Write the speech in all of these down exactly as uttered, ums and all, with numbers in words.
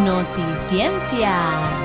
Noticiencias.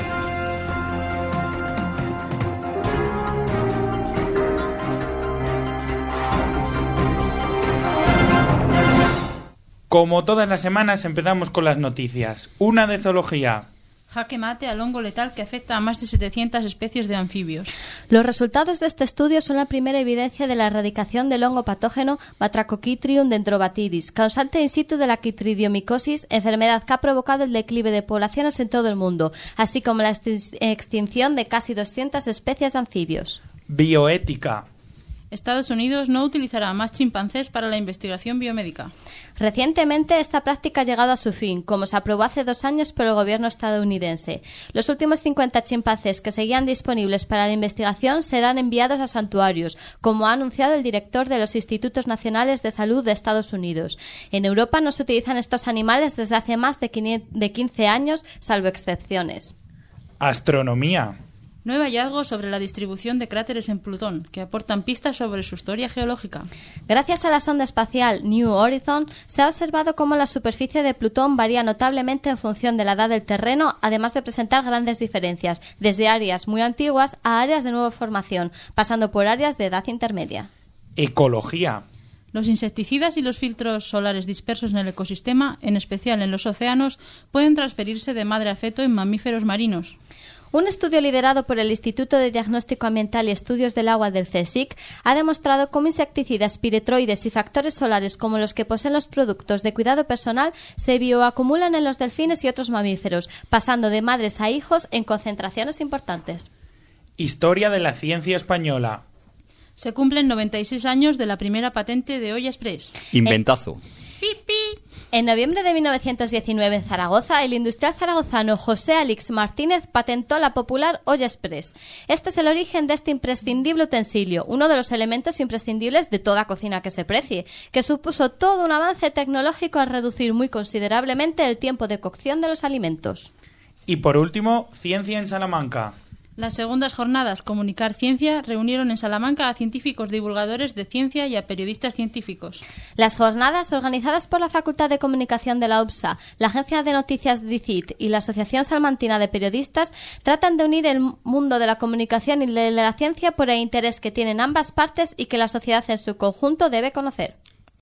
Como todas las semanas empezamos con las noticias. Una de zoología. Jaque mate al hongo letal que afecta a más de setecientas especies de anfibios. Los resultados de este estudio son la primera evidencia de la erradicación del hongo patógeno Batrachochytrium dendrobatidis, causante in situ de la quitridiomicosis, enfermedad que ha provocado el declive de poblaciones en todo el mundo, así como la extinción de casi doscientas especies de anfibios. Bioética. Estados Unidos no utilizará más chimpancés para la investigación biomédica. Recientemente esta práctica ha llegado a su fin, como se aprobó hace dos años por el gobierno estadounidense. Los últimos cincuenta chimpancés que seguían disponibles para la investigación serán enviados a santuarios, como ha anunciado el director de los Institutos Nacionales de Salud de Estados Unidos. En Europa no se utilizan estos animales desde hace más de quince años, salvo excepciones. Astronomía. Nuevo hallazgo sobre la distribución de cráteres en Plutón, que aportan pistas sobre su historia geológica. Gracias a la sonda espacial New Horizon, se ha observado cómo la superficie de Plutón varía notablemente en función de la edad del terreno, además de presentar grandes diferencias, desde áreas muy antiguas a áreas de nueva formación, pasando por áreas de edad intermedia. Ecología. Los insecticidas y los filtros solares dispersos en el ecosistema, en especial en los océanos, pueden transferirse de madre a feto en mamíferos marinos. Un estudio liderado por el Instituto de Diagnóstico Ambiental y Estudios del Agua del CSIC ha demostrado cómo insecticidas, piretroides y factores solares como los que poseen los productos de cuidado personal se bioacumulan en los delfines y otros mamíferos, pasando de madres a hijos en concentraciones importantes. Historia de la ciencia española. Se cumplen noventa y seis años de la primera patente de Olla Express. Inventazo. ¡Pi, pi! En noviembre de mil novecientos diecinueve en Zaragoza, el industrial zaragozano José Alix Martínez patentó la popular Olla Express. Este es el origen de este imprescindible utensilio, uno de los elementos imprescindibles de toda cocina que se precie, que supuso todo un avance tecnológico al reducir muy considerablemente el tiempo de cocción de los alimentos. Y por último, ciencia en Salamanca. Las segundas jornadas Comunicar Ciencia reunieron en Salamanca a científicos divulgadores de ciencia y a periodistas científicos. Las jornadas, organizadas por la Facultad de Comunicación de la U B S A, la Agencia de Noticias D I C I T y la Asociación Salmantina de Periodistas, tratan de unir el mundo de la comunicación y de la ciencia por el interés que tienen ambas partes y que la sociedad en su conjunto debe conocer.